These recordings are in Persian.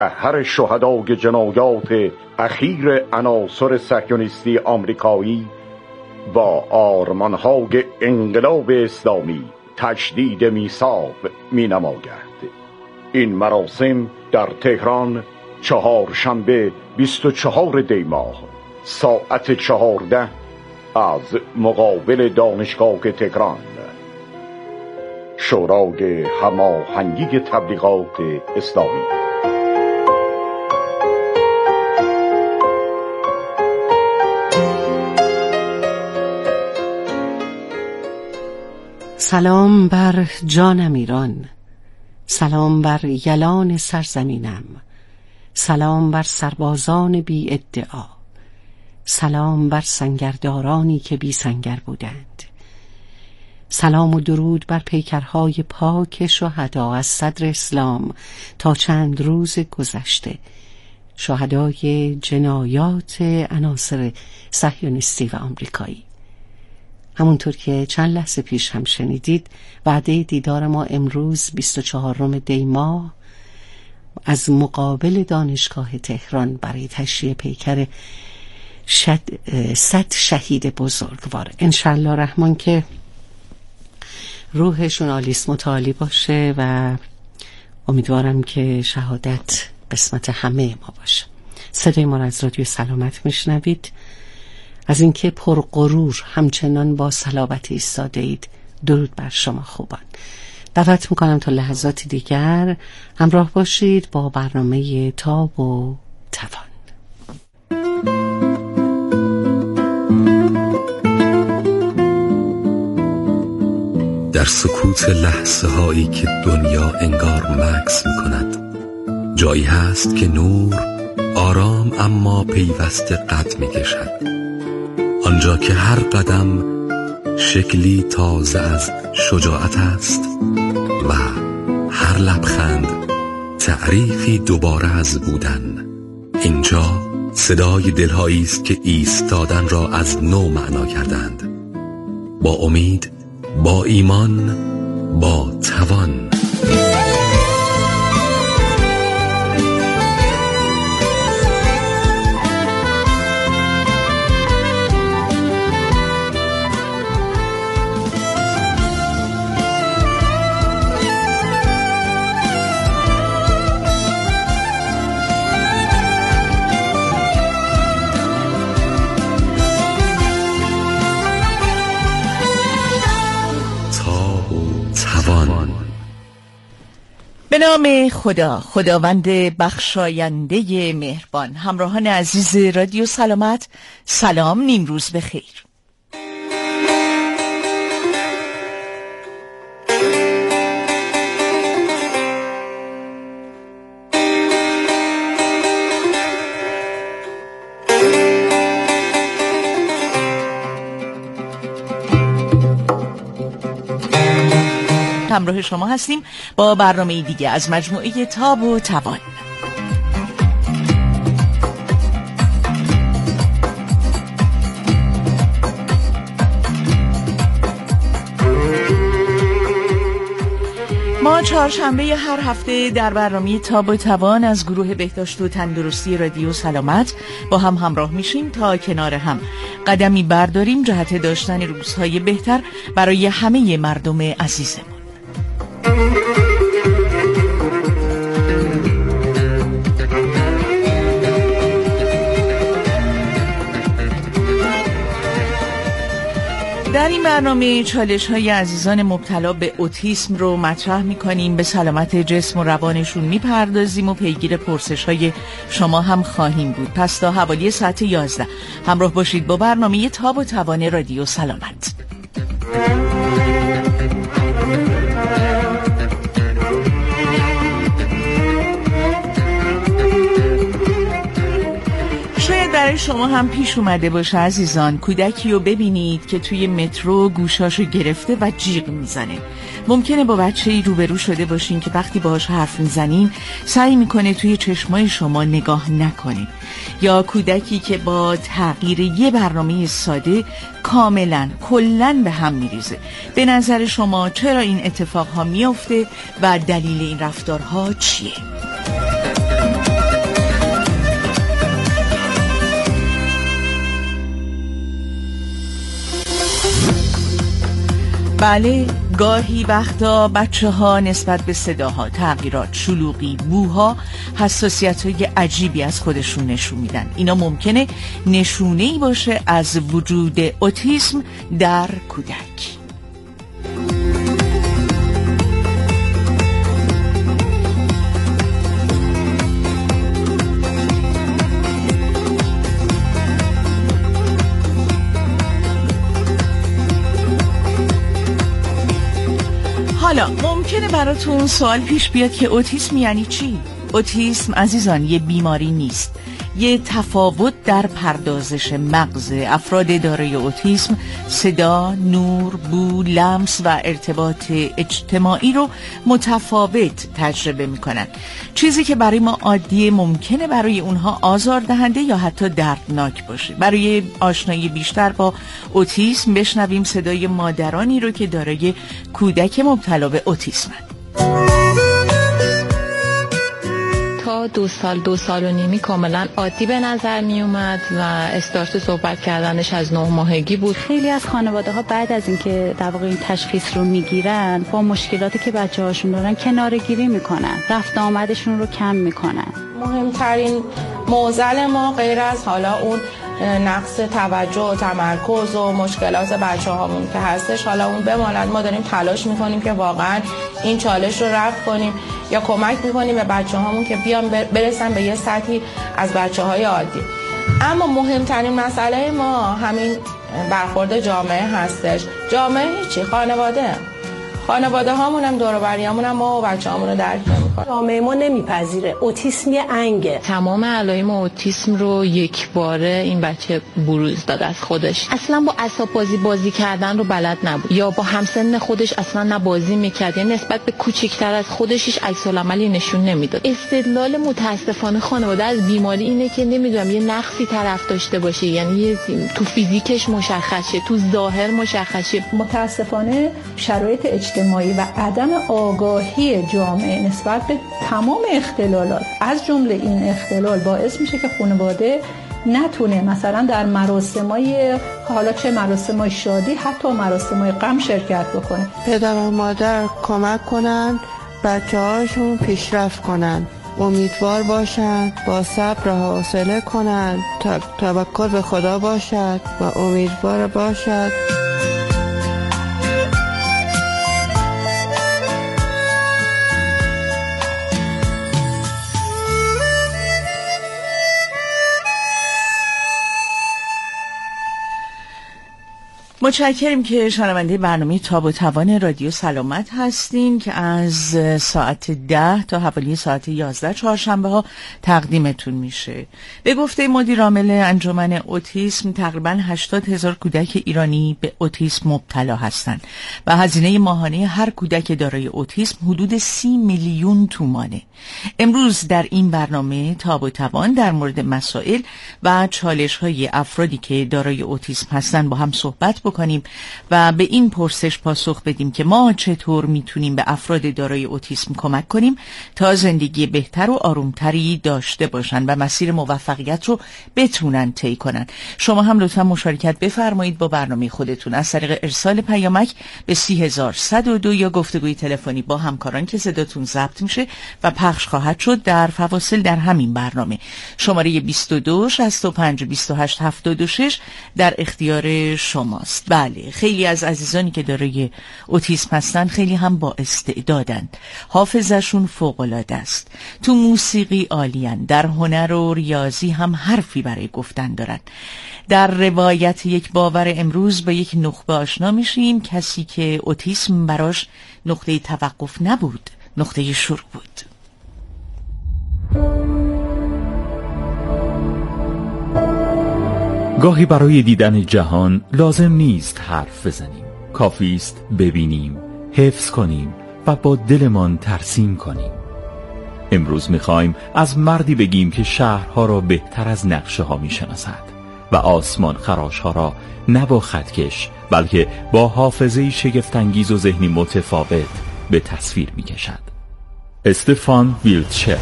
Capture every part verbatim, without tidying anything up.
هر شهدای جنایات اخیر عناصر صهیونیستی آمریکایی با آرمان‌های انقلاب اسلامی تجدید میثاق می‌نماید. این مراسم در تهران چهارشنبه بیست و چهارم دی ماه ساعت چهارده از مقابل دانشگاه تهران. شورای هماهنگی تبلیغات اسلامی. سلام بر جانم ایران، سلام بر یلان سرزمینم، سلام بر سربازان بی ادعا، سلام بر سنگردارانی که بی سنگر بودند، سلام و درود بر پیکرهای پاک شهدا از صدر اسلام تا چند روز گذشته، شهدای جنایات عناصر صهیونیستی و آمریکایی. همونطور که چند لحظه پیش هم شنیدید، وعده دیدار ما امروز بیست و چهارم دی ماه از مقابل دانشگاه تهران برای تشییع پیکر شد صد شهید بزرگوار. انشالله رحمان که روحشون آلیس متعالی باشه و امیدوارم که شهادت قسمت همه ما باشه. صدای ما را از رادیو سلامت میشنوید. از اینکه پرغرور همچنان با صلابت ایستاده اید، درود بر شما خوبان. دعوت میکنم تا لحظات دیگر همراه باشید با برنامه تاب و توان. در سکوت لحظه هایی که دنیا انگار مکث میکند، جایی هست که نور آرام اما پیوسته قد میکشد. آنجا که هر قدم شکلی تازه از شجاعت است و هر لبخند تعریفی دوباره از بودن. اینجا صدای دلهایی است که ایستادن را از نو معنا کردند، با امید، با ایمان، با توان. به نام خدا، خداوند بخشاینده مهربان. همراهان عزیز رادیو سلامت، سلام، نیمروز بخیر. همراه شما هستیم با برنامه دیگه از مجموعه تاب و توان. ما چهارشنبه هر هفته در برنامه تاب و توان از گروه بهداشت و تندرستی رادیو سلامت با هم همراه میشیم تا کنار هم قدمی برداریم جهت داشتن روزهای بهتر برای همه مردم عزیزمون. در این برنامه چالش‌های عزیزان مبتلا به اوتیسم رو مطرح می‌کنیم، به سلامت جسم و روانشون می‌پردازیم و پیگیر پرسش‌های شما هم خواهیم بود. پس تا حوالی ساعت یازده همراه باشید با برنامه تاب و توان رادیو سلامت. برای شما هم پیش اومده باشه عزیزان، کودکی رو ببینید که توی مترو گوشاشو گرفته و جیغ میزنه. ممکنه با بچه‌ای روبرو شده باشین که وقتی باهاش حرف میزنین سعی میکنه توی چشمای شما نگاه نکنه، یا کودکی که با تغییر یه برنامه ساده کاملا کلن به هم میریزه. به نظر شما چرا این اتفاقها میفته و دلیل این رفتارها چیه؟ بله، گاهی وقتا بچه ها نسبت به صداها، تغییرات، شلوغی، بوها حساسیت های عجیبی از خودشون نشون میدن. اینا ممکنه نشونه‌ای باشه از وجود اوتیسم در کودک. حالا ممکنه براتون سوال پیش بیاد که اوتیسم یعنی چی؟ اوتیسم عزیزان یه بیماری نیست، یه تفاوت در پردازش مغز. افراد دارای اوتیسم صدا، نور، بو، لمس و ارتباط اجتماعی رو متفاوت تجربه میکنن. چیزی که برای ما عادیه ممکنه برای اونها آزاردهنده یا حتی دردناک باشه. برای آشنایی بیشتر با اوتیسم بشنویم صدای مادرانی رو که دارای کودک مبتلا به اوتیسمن. تا دو سال دو سال و نیمی کاملا عادی به نظر می اومد و استارت صحبت کردنش از نه ماهگی بود. خیلی از خانواده ها بعد از اینکه در واقع این تشخیص رو میگیرن با مشکلاتی که بچه هاشون دارن کناره‌گیری میکنن، رفت آمدشون رو کم میکنن. مهمترین معضل ما غیر از حالا اون نقص توجه و تمرکز و مشکلات بچه هامون که هستش، حالا اون بماند، ما داریم تلاش میکنیم که واقعا این چالش رو رفع کنیم یا کمک میکنیم به بچه هامون که بیان برسن به یه سطحی از بچه های عادی. اما مهمترین مسئله ما همین برخورد جامعه هستش. جامعه هیچی، خانواده خانواده هامون هم دور و بریامون هم ما و بچه هامون رو درک نمی‌کنه. جامعه ما نمیپذیره. اوتیسم یه انگه. تمام علائم اوتیسم رو یک باره این بچه بروز داد از خودش. اصلا با اعصاب بازی بازی کردن رو بلد نبود یا با همسن خودش اصلا نه بازی می‌کرد، یعنی نسبت به کوچکتر از خودش هیچ عکس العملی نشون نمیداد. استدلال متاسفانه خانواده از بیماری اینه که نمیدونم یه نقصی طرف داشته باشه، یعنی تو فیزیکش مشخصه، تو ظاهر مشخصه. متاسفانه شرایط اجتماعی و عدم آگاهی جامعه نسبت به تمام اختلالات از جمله این اختلال باعث میشه که خانواده نتونه مثلا در مراسمای حالا چه مراسمای شادی حتی مراسمای غم شرکت بکنه. پدر و مادر کمک کنن بچه هاشون پیشرفت کنن، امیدوار باشن، با صبر و حوصله کنن، توکل به خدا باشد و امیدوار باشد. متشکریم که شنونده برنامه تاب و توان رادیو سلامت هستین که از ساعت ده تا حوالی ساعت یازده چهارشنبه ها تقدیمتون میشه. به گفته مدیر عامل انجمن اوتیسم تقریباً هشتاد هزار کودک ایرانی به اوتیسم مبتلا هستند و هزینه ماهانه هر کودک دارای اوتیسم حدود سی میلیون تومانه. امروز در این برنامه تاب و توان در مورد مسائل و چالش های افرادی که دارای اوتیسم هستند با هم صحبت بکنیم و به این پرسش پاسخ بدیم که ما چطور میتونیم به افراد دارای اوتیسم کمک کنیم تا زندگی بهتر و آرومتری داشته باشن و مسیر موفقیت رو بتونن طی کنن. شما هم لطفا مشارکت بفرمایید با برنامه خودتون از طریق ارسال پیامک به سی هزار صد و دو یا گفتگوی تلفنی با همکاران که صداتون ضبط میشه و پخش خواهد شد در فواصل در همین برنامه. شماره بیست و دو شصت و پنج بیست و هشت هفتاد و شش در اختیار شماست. بله، خیلی از عزیزانی که دارای اوتیسم هستن خیلی هم با استعدادند، حافظشون فوق‌العاده است، تو موسیقی عالیان، در هنر و ریاضی هم حرفی برای گفتن دارن. در روایت یک باور امروز با یک نخبه آشنا میشیم، کسی که اوتیسم براش نقطه توقف نبود، نقطه شروع بود. گاهی برای دیدن جهان لازم نیست حرف بزنیم، کافی است ببینیم، حفظ کنیم و با دلمان ترسیم کنیم. امروز می‌خوایم از مردی بگیم که شهرها را بهتر از نقشه ها می‌شناسد و آسمان خراشها را نه با خطکش بلکه با حافظه‌ای شگفت‌انگیز و ذهنی متفاوت به تصویر می‌کشد. استفان ویلتشر.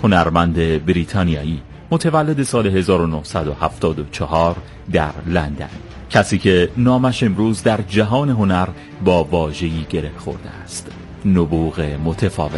هنرمند بریتانیایی متولد سال هزار و نهصد و هفتاد و چهار در لندن، کسی که نامش امروز در جهان هنر با واژه‌ای گره خورده است: نبوغ متفاوت.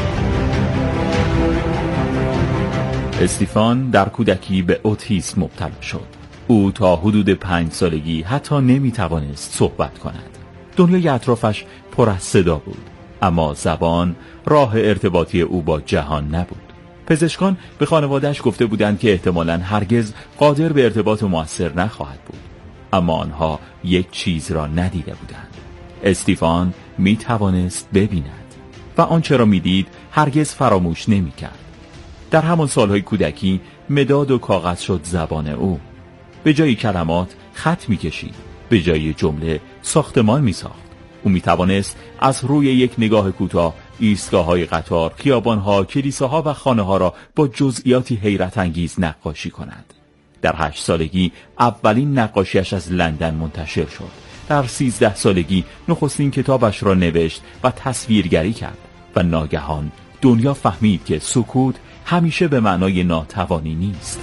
استیفان در کودکی به اوتیسم مبتلا شد. او تا حدود پنج سالگی حتی نمی توانست صحبت کند. دنیای اطرافش پر از صدا بود، اما زبان راه ارتباطی او با جهان نبود. پزشکان به خانواده‌اش گفته بودند که احتمالاً هرگز قادر به ارتباط مؤثر نخواهد بود، اما آنها یک چیز را ندیده بودند: استیفان می توانست ببیند و آنچه را می دید هرگز فراموش نمی کرد. در همان سالهای کودکی مداد و کاغذ شد زبان او. به جای کلمات خط می کشید، به جای جمله ساختمان می ساخت. او می توانست از روی یک نگاه کوتاه ایستگاه‌های قطار، خیابان‌ها، کلیساها و خانه‌ها را با جزئیاتی حیرت انگیز نقاشی کند. در هشت سالگی اولین نقاشیش از لندن منتشر شد. در سیزده سالگی نخستین کتابش را نوشت و تصویرگری کرد و ناگهان دنیا فهمید که سکوت همیشه به معنای ناتوانی نیست.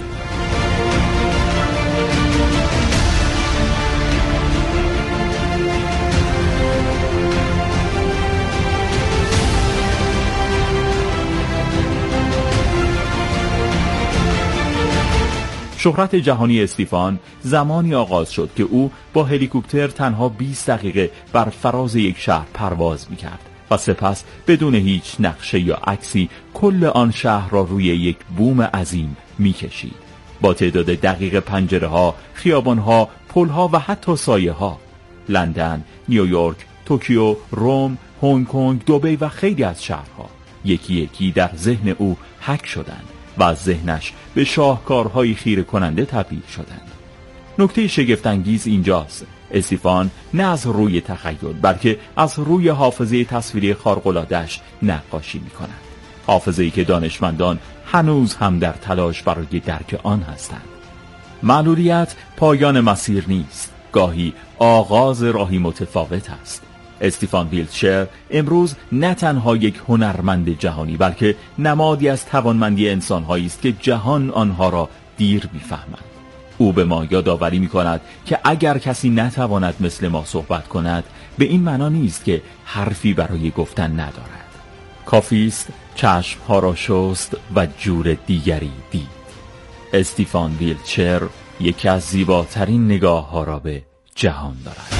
شهرت جهانی استیفان زمانی آغاز شد که او با هلیکوپتر تنها بیست دقیقه بر فراز یک شهر پرواز می‌کرد و سپس بدون هیچ نقشه یا عکسی کل آن شهر را روی یک بوم عظیم می‌کشید، با تعداد دقیق پنجره‌ها، خیابان‌ها، پل‌ها و حتی سایه‌ها. لندن، نیویورک، توکیو، روم، هنگ کنگ، دبی و خیلی از شهرها یکی یکی در ذهن او حک شدند و از ذهنش به شاهکارهای خیره کننده تبدیل شدند. نکته شگفت‌انگیز اینجاست: استیفان نه از روی تخیل بلکه از روی حافظه تصویری خارق‌العاده‌اش نقاشی می‌کند. حافظه‌ای که دانشمندان هنوز هم در تلاش برای درک آن هستند. معلولیت پایان مسیر نیست، گاهی آغاز راهی متفاوت است. استیفان ویلتشر امروز نه تنها یک هنرمند جهانی بلکه نمادی از توانمندی انسان‌هایی است که جهان آنها را دیر می‌فهمد. او به ما یادآوری می‌کند که اگر کسی نتواند مثل ما صحبت کند، به این معنا نیست که حرفی برای گفتن ندارد. کافی است چشم‌ها را شست و جور دیگری دید. استیفان ویلتشر یکی از زیباترین نگاه‌ها را به جهان دارد.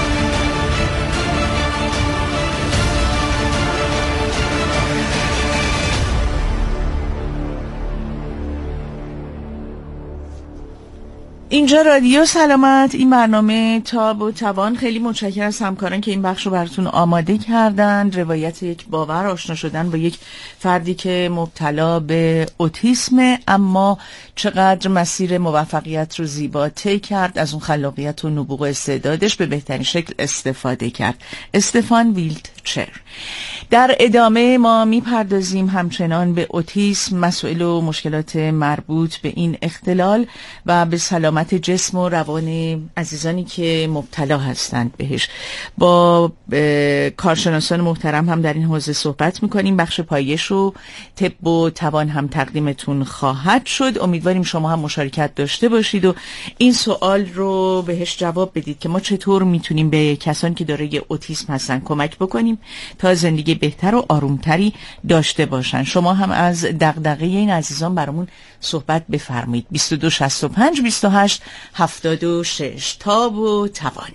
اینجا رادیو سلامت، این برنامه تاب و توان. خیلی متشکرم از همکاران که این بخش رو براتون آماده کردن. روایت یک باور، آشنا شدن با یک فردی که مبتلا به اوتیسم، اما چقدر مسیر موفقیت رو زیبا طی کرد، از اون خلاقیت و نبوغ استعدادش به بهترین شکل استفاده کرد. استیفان ویلتشر. در ادامه ما میپردازیم همچنان به اوتیسم، مسائل و مشکلات مربوط به این اختلال و به سلامت جسم و روان عزیزانی که مبتلا هستند بهش. با کارشناسان محترم هم در این حوزه صحبت میکنیم. بخش پایش و طب و توان هم تقدیمتون خواهد شد. امیدواریم شما هم مشارکت داشته باشید و این سوال رو بهش جواب بدید که ما چطور میتونیم به کسانی که دارای اوتیسم هستن کمک بکنیم تا زندگی بهتر و آرومتری داشته باشن. شما هم از دغدغه این عزیزان برامون صحبت بفرمایید. بیست و دو شصت و پنج بیست و هشت هفتاد و شش. تاب و توان.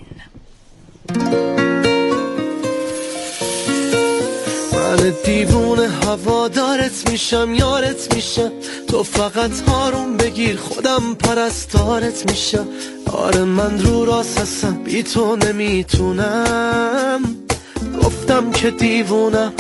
من دیوونه هوادارت میشم، یارت میشم، تو فقط آروم بگیر خودم پرستارت میشم. آره من رو راست هستم، بی تو نمیتونم، گفتم که دیوونم.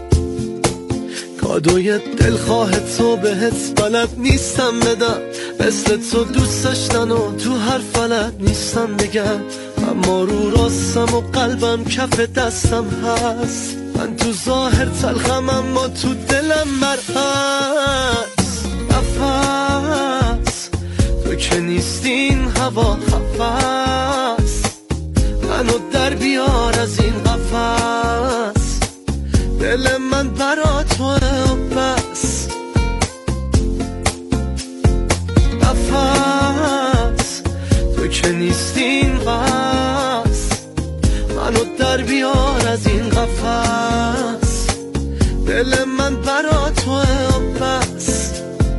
کادوی دلخواه تو بهت بلد نیستم بدم، مثل تو دوست داشتن و تو هر فلت نیستم بگم. اما رو راستم و قلبم کف دستم هست، من تو ظاهر تلخم اما تو دلم مرهست. نفس تو که نیستین هوا خفست، منو در بیار از این قفس. دل من برا توه و بس، این قفس، منو در بیار از این قفس، دل من برا تو بس.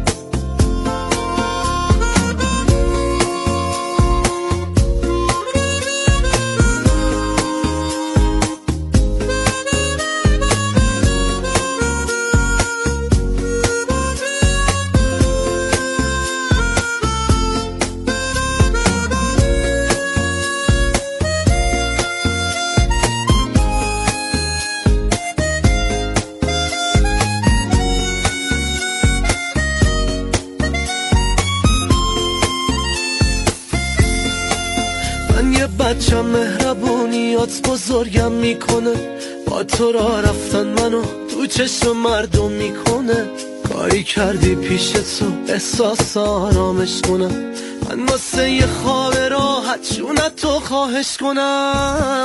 بچم مهربونیات بزرگم میکنه، با تو را رفتن منو تو چشم مردم میکنه. کاری کردی پیش تو احساس آرامش کنم، من واسه یه خواب راحت شونت تو خواهش کنم.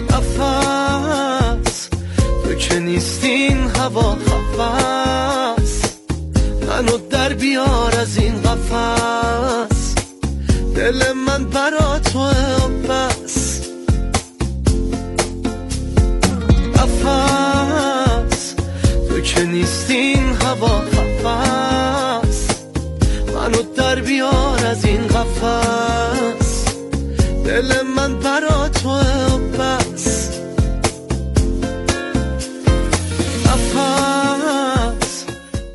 نفس تو که نیستین هوا خفص، منو در بیار از این قفس، دل من برا تو بس. نفس تو که نیستین هوا خفص، منو در بیار از این قفس، دل من برا تو بس. نفس.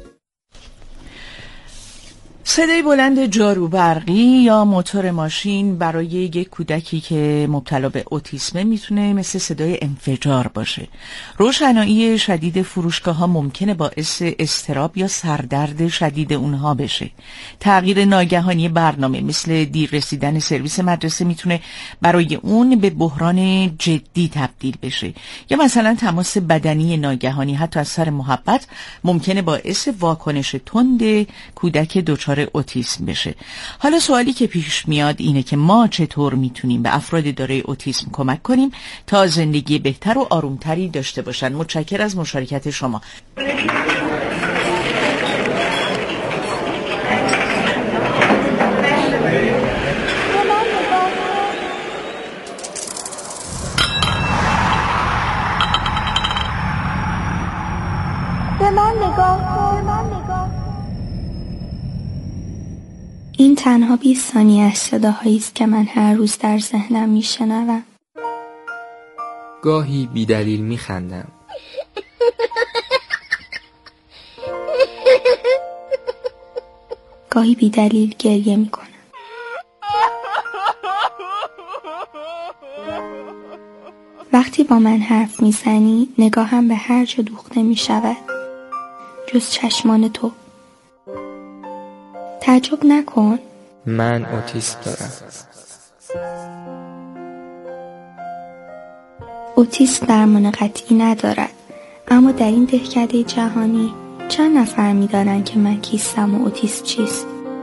صدای بلند جارو برقی یا موتور ماشین برای یک کودکی که مبتلا به اوتیسم میتونه مثل صدای انفجار باشه. روشنایی شدید فروشگاه‌ها ممکنه باعث اضطراب یا سردرد شدید اونها بشه. تغییر ناگهانی برنامه مثل دیر رسیدن سرویس مدرسه میتونه برای اون به بحران جدی تبدیل بشه. یا مثلا تماس بدنی ناگهانی حتی از سر محبت ممکنه باعث واکنش تند کودک دچار اوتیسم بشه. حالا سوالی که پیش میاد اینه که ما چطور میتونیم به افراد دارای اوتیسم کمک کنیم تا زندگی بهتر و آرومتری داشته باشن. متشکرم از مشارکت شما. به من نگاه کن. این تنها بیست ثانیه از صداهایی است که من هر روز در ذهنم میشنوم. گاهی بی دلیل میخندم. گاهی بی دلیل گریه میکنم. وقتی با من حرف میزنی نگاهم به هر جا دوخته میشود جز چشمان تو. تعجب نکن، من اوتیسم دارم. اوتیسم درمان قطعی ندارد، اما در این دهکده جهانی چند نفر می‌دانند که من کیستم و اوتیسم چیست؟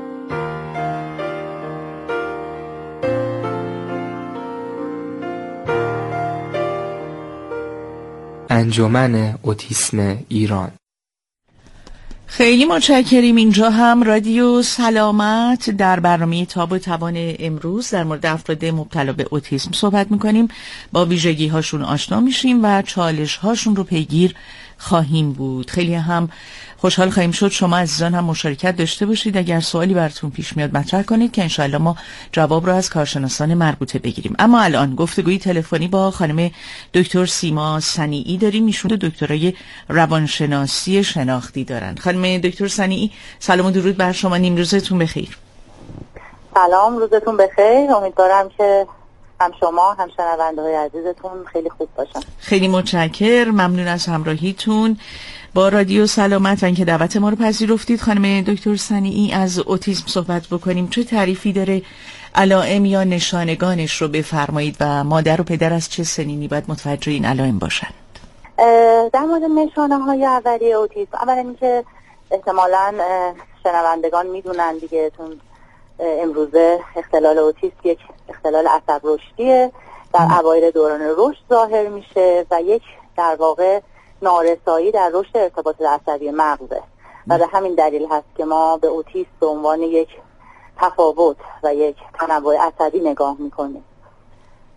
انجمن اوتیسم ایران. خیلی متشکریم. اینجا هم رادیو سلامت در برنامه تاب و توان امروز در مورد افراد مبتلا به اوتیسم صحبت میکنیم. با ویژگی هاشون آشنا میشیم و چالش هاشون رو پیگیر خواهیم بود. خیلی هم خوشحال خواهیم شد شما عزیزان هم مشارکت داشته باشید. اگر سوالی براتون پیش میاد مطرح کنید که انشاءالله ما جواب رو از کارشناسان مربوطه بگیریم. اما الان گفتگوی تلفنی با خانم دکتر سیما صنیعی داریم. ایشون دکترای روانشناسی شناختی دارن. خانم دکتر صنیعی سلام و درود بر شما. نیم روزتون بخیر. سلام، روزتون بخیر. امیدوارم که هم شما هم شنونده‌های عزیزتون خیلی خوب باشن. خیلی متشکرم، ممنون از همراهیتون با رادیو سلامت و اینکه دعوت ما رو پذیرفتید. خانم دکتر صنیعی، از اوتیسم صحبت بکنیم. چه تعریفی داره؟ علائم یا نشانگانش رو بفرمایید و مادر و پدر از چه سنینی باید متوجه این علائم باشند؟ در مورد نشانه‌های اولیه اوتیسم، اولا اینکه احتمالاً شنوندگان میدونن دیگه تون امروزه اختلال اوتیسم یک اختلال عصب رشدیه، در اوایل دوران رشد ظاهر میشه و یک در واقع نارسایی در رشد ارتباطات عصبی مغزه و به همین دلیل هست که ما به اوتیسم به عنوان یک تفاوت و یک تنوع عصبی نگاه میکنیم.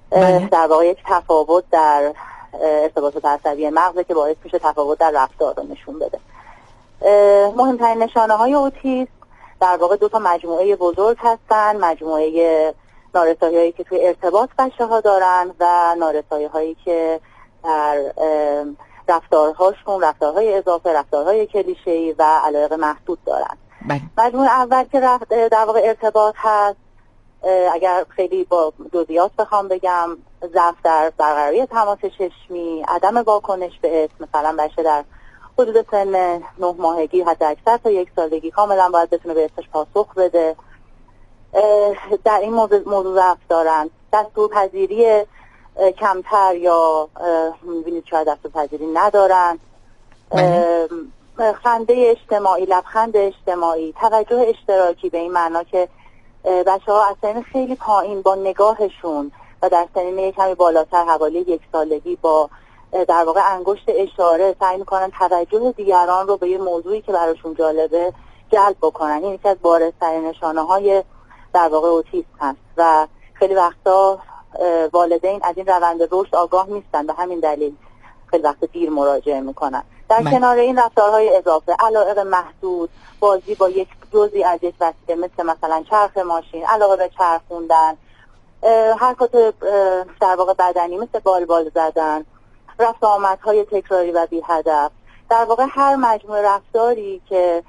در واقع یک تفاوت در ارتباطات عصبی مغزه که باعث میشه تفاوت در رفتار رو نشون بده. مهمترین نشانه های اوتیسم در واقع دو تا مجموعه بزرگ هستن، مجموعه نارسایی هایی که توی ارتباط بچه ها دارن و نارسایی هایی که در رفتارهاشون، رفتارهای اضافه، رفتارهای کلیشه‌ای و علایق محدود دارن. مجموعه اول که در واقع ارتباط هست، اگر خیلی با جزئیات بخوام بگم، ضعف در برقراری تماس چشمی، عدم واکنش به اسم، مثلا بچه در حدود سن نه ماهگی حتی اکثر تا یک سالگی کاملا باید بتونه به اسمش پاسخ بده. در این موضوع موضوع ضعف دارن. دستورپذیری کمتر یا می‌بینید شاید دستورپذیری ندارن. خنده اجتماعی، لبخند اجتماعی، توجه اشتراکی به این معنا که بچه ها از سن خیلی پایین با نگاهشون و در سنین یک کمی بالاتر حوالی یک سالگی با در واقع انگشت اشاره سعی میکنن توجه دیگران رو به یه موضوعی که براشون جالبه جلب بکنن. این یکی از بارزترین نشانه های در واقع اوتیسم هست و خیلی وقتا والدین از این روند رشد آگاه نیستن، به همین دلیل خیلی وقت دیر مراجعه میکنن. در من. کنار این رفتارهای اضافه، علایق محدود، بازی با یک جزئی از یک وسیله مثل مثلا چرخ ماشین، علاقه به چرخوندن، حرکات در واقع بدنی مثل بال بال زدن، رفت آمدهای تکراری و بی هدف، در واقع هر مجموعه رفتاری که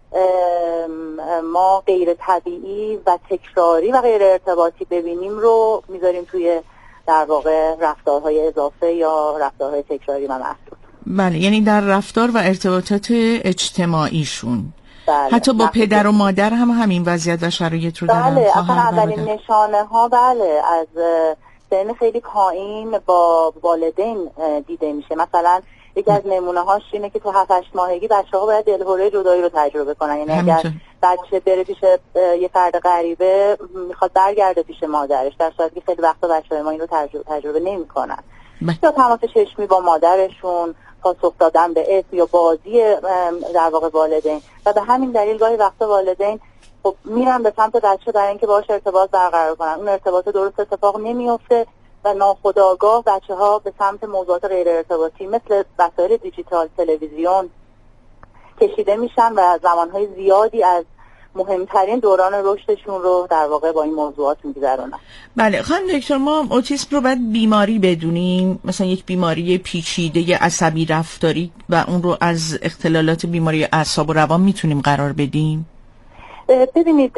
ما غیر طبیعی و تکراری و غیر ارتباطی ببینیم رو میذاریم توی در واقع رفتارهای اضافه یا رفتارهای تکراری و محدود. بله، یعنی در رفتار و ارتباطات اجتماعیشون. بله. حتی با پدر و مادر هم همین وضعیت و شرایط رو دارن. بله، اصلا اولین نشانه ها بله از سن خیلی پایین با والدین دیده میشه. مثلا یکی از نمونه هاش اینه که تو هفت هشت ماهگی بچه ها باید دلهوره جدایی رو تجربه کنن. یعنی اگر بچه بره پیش یه فرد غریبه میخواد برگرده پیش مادرش، در صورتی که خیلی وقتا بچه‌های ما این رو تجربه تجربه نمیکنن. یا تماس چشمی با مادرشون، پاسخ دادن به اسم یا بازی در واقع والدین، و به همین دلیل گاهی وقتا والدین خب میرن به سمت بچه برای اینکه باهاش ارتباط برقرار کنن. اون ارتباط درست اتفاق نمیفته و ناخودآگاه بچه ها به سمت موضوعات غیر ارتباطی مثل وسایل دیجیتال، تلویزیون کشیده میشن و زمانهای زیادی از مهمترین دوران رشدشون رو در واقع با این موضوعات میگذرونن. بله خانم دکتر، ما اوتیسم رو باید بیماری بدونیم، مثلا یک بیماری پیچیده عصبی رفتاری، و اون رو از اختلالات بیماری اعصاب و روان میتونیم قرار بدیم؟ ببینید،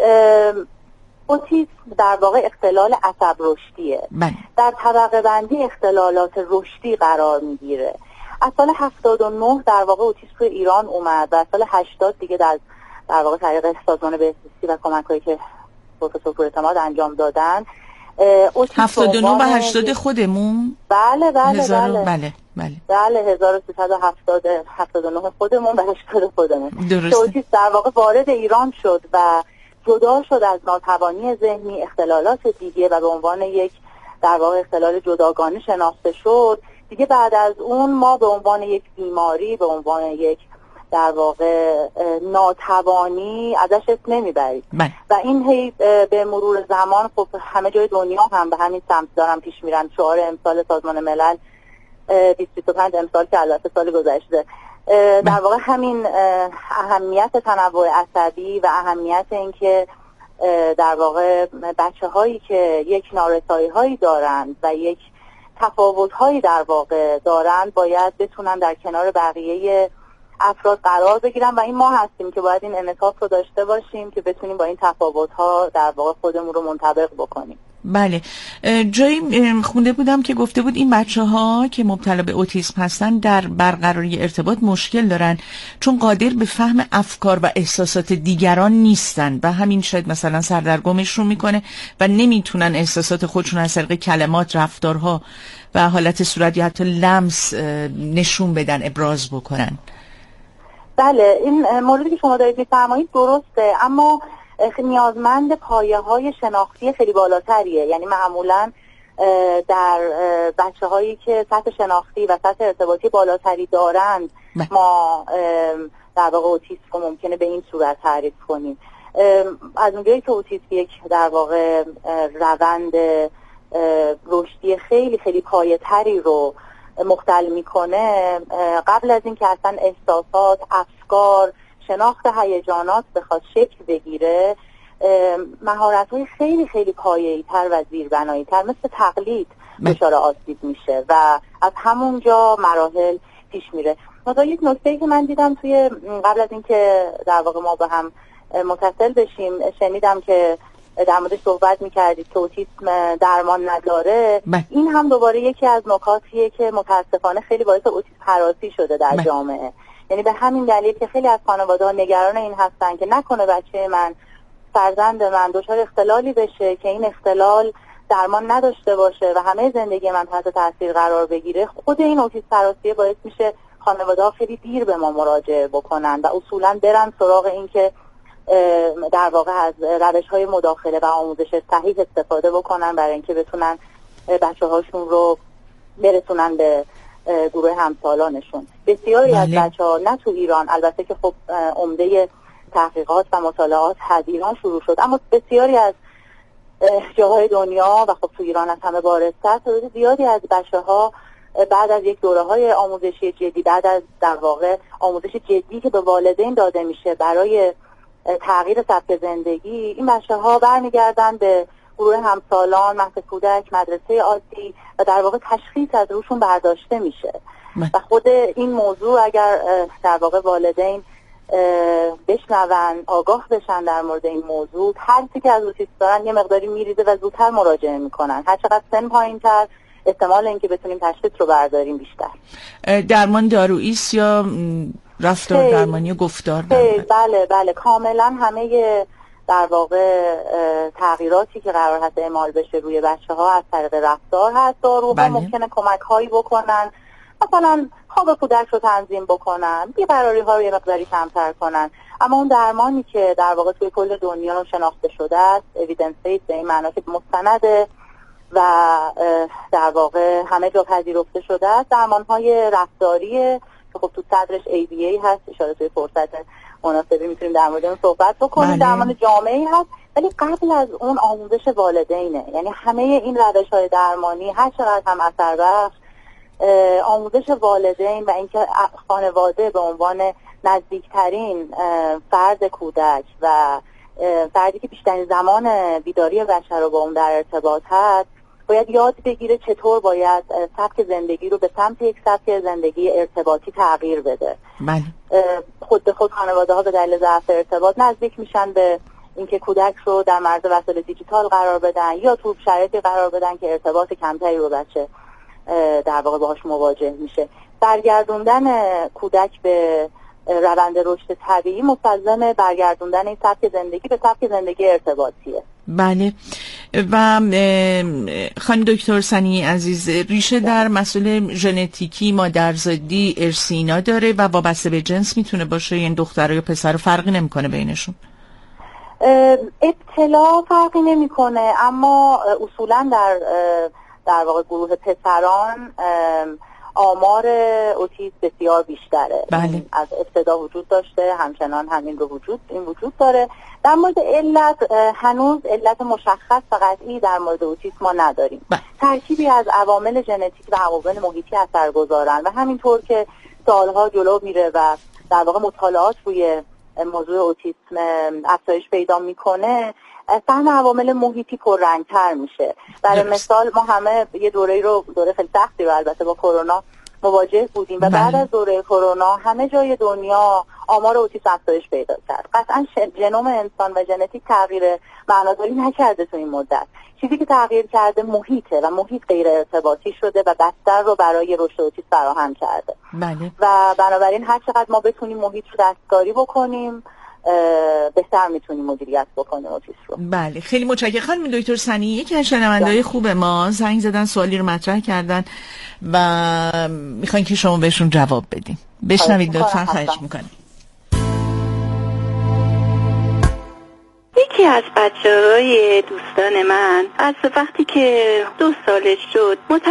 اوتیسم در واقع اختلال عصب رشدیه. بله. در طبقه بندی اختلالات رشدی قرار میگیره. از سال هفتاد و نه در واقع اوتیسم تو ایران اومد و از سال هشتاد دیگه در در واقع طریق سازمان بهزیستی و کمک‌هایی که پروفسور پوراعتماد انجام دادن. هفتاد و نه و هشتاد خودمون؟ بله بله هزار... بله بله بله بله هزار و سیصد و هفتاد هفتاد و نه خودمون و هشتاد خودمون. درسته. اوتیسم در واقع وارد ایران شد و جدا شد از ناتوانی ذهنی، اختلالات دیگه و به عنوان یک در واقع اختلال جداگانه شناخته شد. دیگه بعد از اون ما به عنوان یک بیماری، به عنوان یک در واقع ناتوانی ازش اسم نمیبرید و این هی به مرور زمان خب همه جای دنیا هم به همین سمت دارن پیش میرن. شعار امسال سازمان ملل بیست و پنج امسال که البته سال گذشته در واقع همین اهمیت تنوع عصبی و اهمیت اینکه در واقع بچه هایی که یک نارسایی هایی دارن و یک تفاوت هایی در واقع دارن باید بتونن در کنار بقیه افراد قرار بگیرن و این ما هستیم که باید این انعطاف رو داشته باشیم که بتونیم با این تفاوت‌ها در واقع خودمون رو منطبق بکنیم. بله، جایی خونده بودم که گفته بود این بچه‌ها که مبتلا به اوتیسم هستن در برقراری ارتباط مشکل دارن چون قادر به فهم افکار و احساسات دیگران نیستن و همین شاید مثلا سردرگمشون میکنه و نمیتونن احساسات خودشون از طریق کلمات، رفتارها و حالت صورت یا حتی لمس نشون بدن، ابراز بکنن. بله، این موردی که شما دارید میفرمایید درسته، اما نیازمند پایه های شناختی خیلی بالاتریه. یعنی معمولا در بچه هایی که سطح شناختی و سطح ارتباطی بالاتری دارند ما در واقع اوتیسم رو ممکنه به این صورت تعریف کنیم. از اونجایی که اوتیسم یک در واقع روند رشد اوتیستی خیلی خیلی پایه‌تری رو مختل میکنه، قبل از اینکه اصلا احساسات، افکار، شناخت هیجانات بخواد شکل بگیره، مهارت‌های خیلی خیلی پایه‌ای‌تر و زیربنایی‌تر مثل تقلید دچار آسیب میشه و از همونجا مراحل پیش میره. مثلا یک نکته‌ای که من دیدم توی قبل از اینکه در واقع ما با هم متصل بشیم، شنیدم که در موردش صحبت می‌کردید که اوتیسم درمان نداره. بله. این هم دوباره یکی از نکاتیه که متاسفانه خیلی باعث اوتیسم هراسی شده در بله. جامعه. یعنی به همین دلیل که خیلی از خانواده‌ها نگران این هستن که نکنه بچه من، فرزند من دچار اختلالی بشه که این اختلال درمان نداشته باشه و همه زندگی من تحت تاثیر قرار بگیره. خود این اوتیسم هراسی باعث میشه خانواده‌ها خیلی دیر به ما مراجعه بکنن و اصولاً برن سراغ این که در واقع از روش‌های مداخله و آموزش صحیح استفاده بکنن برای اینکه بتونن بچه‌هاشون رو برسونن به گروه همسالانشون. بسیاری بله. از بچه‌ها نه تو ایران، البته که خب عمده تحقیقات و مطالعات از ایران شروع شد، اما بسیاری از جاهای دنیا و خب تو ایران از همه بارزتر، تعداد زیادی از بچه‌ها بعد از یک دوره‌های آموزشی جدی، بعد از در واقع آموزش جدی که به والدین داده میشه برای تغییر سبک زندگی، این بچه‌ها برمیگردن به گروه همسالان، مهد کودک، مدرسه عادی و در واقع تشخیص از روشون برداشته میشه. و خود این موضوع اگر در واقع والدین بشنون، آگاه بشن در مورد این موضوع، ترسی که از اوتیسم دارن یه مقداری میریزه و زودتر مراجعه میکنن. هر چقدر سن پایین‌تر احتمال اینکه بتونیم تشخیص رو برداریم بیشتر. درمان دارویی است یا رفتار درمانی و گفتار درمانی؟ بله بله کاملا همه در واقع تغییراتی که قرار هست اعمال بشه روی بچه ها از طریق رفتار هست. داروها بله. ممکنه کمک هایی بکنن، مثلا خواب کودک رو تنظیم بکنن، بیقراری ها رو یه مقداری کمتر کنن، اما اون درمانی که در واقع توی کل دنیا شناخته شده است، اوییدنس بیس، به این معنا که مستنده و در واقع همه جا پذیرفته شده است، درمان‌های رفتاریه که خب تو صدرش ای بی ای هست، اشاره توی فرصت مناسبی میتونیم در مورد اون صحبت بکنیم. بله. درمان جامعی هست، ولی قبل از اون آموزش والدینه. یعنی همه این روش‌های درمانی هر چقدر هم اثر بخش، آموزش والدین و اینکه خانواده به عنوان نزدیکترین فرد کودک و فردی که بیشترین زمان بیداری بچه رو با اون در ارتباط هست، باید یاد بگیره چطور باید سبک زندگی رو به سمت یک سبک زندگی ارتباطی تغییر بده. بله. خود به خود خانواده ها به دلیل ضعف ارتباط نزدیک میشن به اینکه کودک رو در معرض وسایل دیجیتال قرار بدن یا تو شرایطی قرار بدن که ارتباط کمتری رو بچه در واقع باهاش مواجه میشه. برگردوندن کودک به روند رشد طبیعی مستلزم برگردوندن این سبک زندگی به سبک زندگی ارتباطیه. بله. و خانم دکتر سنی عزیز، ریشه در مسئله ژنتیکی، مادرزادی، ارثی داره و وابسته به جنس میتونه باشه؟ این دختر یا پسر فرقی نمیکنه بینشون؟ ابتلا فرقی نمیکنه، اما اصولا در در واقع گروه پسران آمار اوتیسم بسیار بیشتره. بله. از ابتدا وجود داشته، همچنان همین رو وجود این وجود داره. در مورد علت هنوز علت مشخص و قطعی در مورد اوتیسم ما نداریم. بله. ترکیبی از عوامل ژنتیک و عوامل محیطی اثرگذارن و همینطور که سالها جلو میره و در واقع مطالعات روی موضوع اوتیسم افزایش پیدا میکنه، فهم عوامل محیطی پررنگ‌تر میشه. برای مثال ما همه یه دوره رو دوره خیلی سختی رو البته با کرونا مواجه بودیم و بعد از دوره کرونا همه جای دنیا آمار اوتیسم افزایش پیدا کرد. قطعا ژنوم انسان و ژنتیک تغییر معناداری نکرده تو این مدت. چیزی که تغییر کرده محیطه و محیط غیر ارتباطی شده و بستر رو برای رشد اوتیسم فراهم کرده. بله. و بنابراین هر چقدر ما بتونیم محیط رو دستکاری بکنیم بهتر میتونیم مدیریت بکنیم اوتیسم رو. بله، خیلی متشکرم. خانم دکتر سنی، یکی از شنونده‌های خوب ما زنگ زدن، سوالی رو مطرح کردن و میخواین که شما بهشون جواب بدین. بشنوید لطفاً، خواهش میکنم. یکی از بچه‌های دوستان من از وقتی که دو سالش شد